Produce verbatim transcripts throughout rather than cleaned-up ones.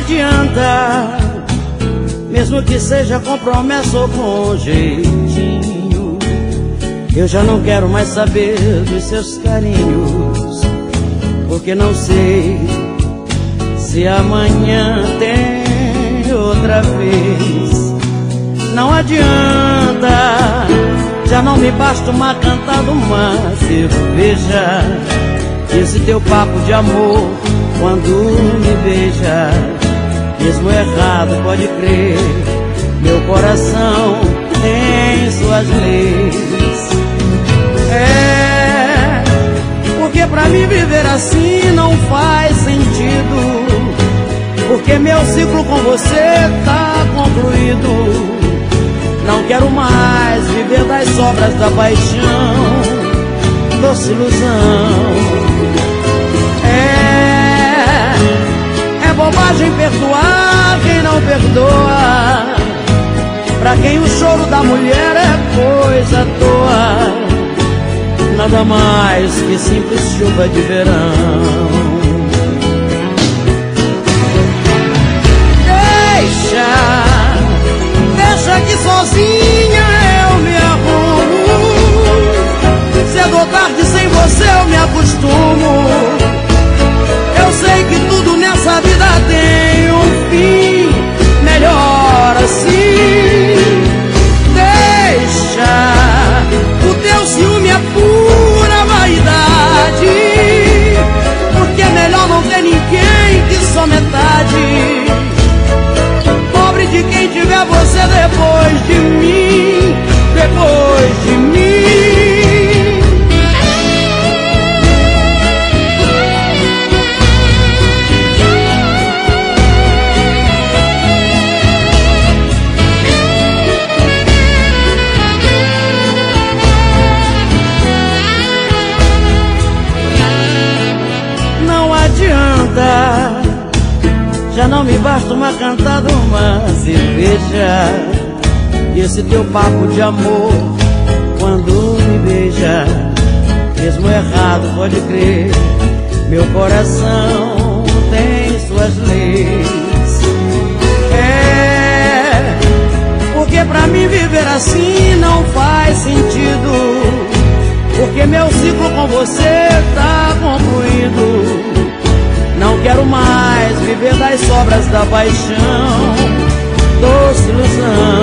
adianta, mesmo que seja com promessa ou com jeitinho. Eu já não quero mais saber dos seus carinhos, porque não sei se amanhã tem outra vez. Não adianta, já não me basta uma cantada, uma cerveja. Esse teu papo de amor quando me beija, mesmo errado, pode crer, meu coração tem suas leis. É, porque pra mim viver assim não faz sentido, porque meu ciclo com você tá concluído. Não quero mais viver das sobras da paixão, doce ilusão. É, é bobagem perdoar quem não perdoa, pra quem o choro da mulher é coisa à toa, nada mais que simples chuva de verão. Deixa, deixa que sozinha eu me arrumo, cedo ou tarde sem você eu me acostumo. Eu sei que tudo nessa vida tem um fim, melhor assim. Deixa, o teu ciúme é pura vaidade, porque é melhor não ter ninguém que só metade. Pobre de quem tiver você depois de mim, depois de mim. Já não me basta uma cantada, uma cerveja. E esse teu papo de amor quando me beija, mesmo errado, pode crer, meu coração tem suas leis. É, porque pra mim viver assim não faz sentido, porque meu ciclo com você tá concluído. Não quero mais viver das sobras da paixão, doce ilusão.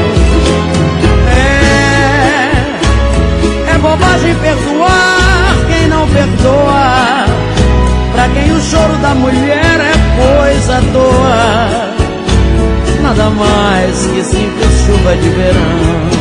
É, é bobagem perdoar quem não perdoa, pra quem o choro da mulher é coisa à toa, nada mais que simples chuva de verão.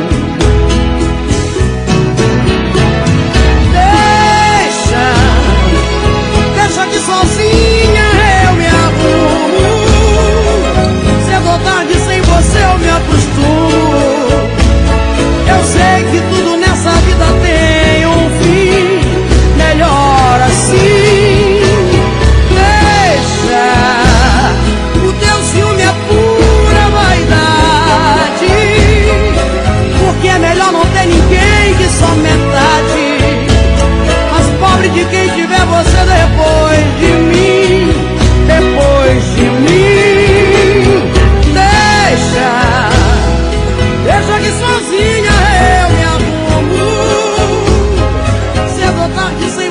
Deixa que sozinha eu me arrumo, cedo ou tarde sem você eu me acostumo. Eu sei que tudo nessa vida tem um fim, melhor assim. Deixa, o teu ciúme é pura vaidade, porque é melhor não ter ninguém que só metade. Mas pobre de quem tiver você depois de mim, depois de mim. Deixa, deixa que sozinha eu me arrumo, cedo ou tarde sem